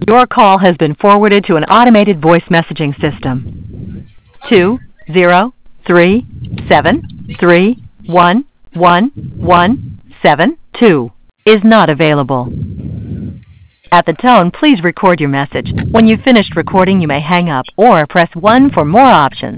Your call has been forwarded to an automated voice messaging system. 20373111172 is not available. At the tone, please record your message. When you've finished recording, you may hang up or press 1 for more options.